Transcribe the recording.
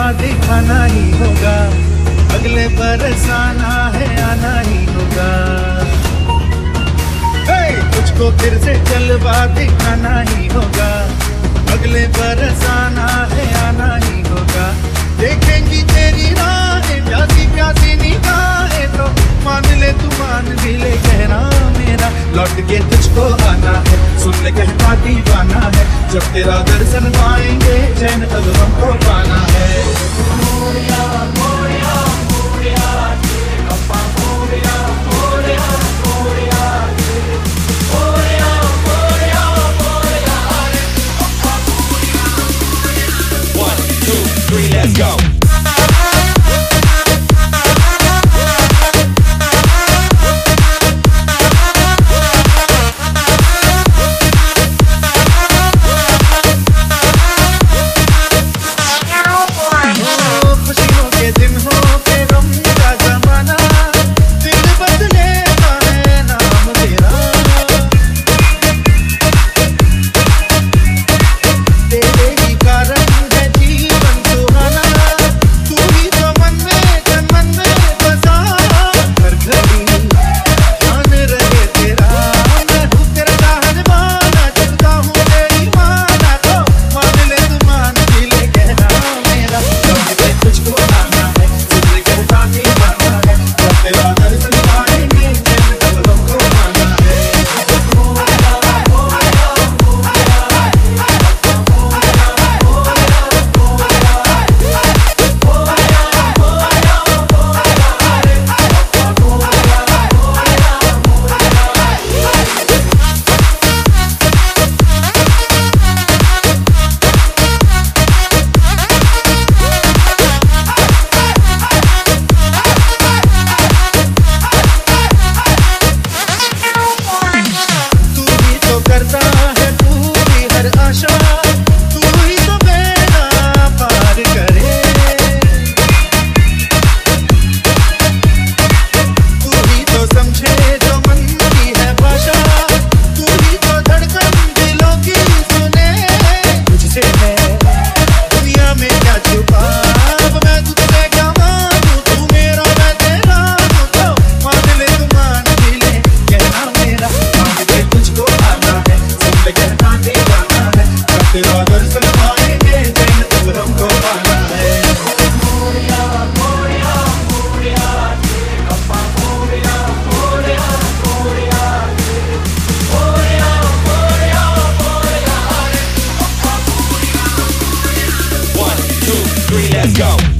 दिखाना ही होगा, अगले बरस आना है आना ही होगा। तुझको फिर से जलवा दिखाना ही होगा, अगले बरस आना है आना ही होगा। देखेंगी तेरी राहें प्यासी प्यासी निगाहें तो मान ले तू मान भी ले कहना मेरा, लौट के तुझको आना है सुन ले कहता दीवाना है। जब तेरा दर्शन पाएंगे चैन तब हमको पाना है। One, two, three, let's go. Let's go.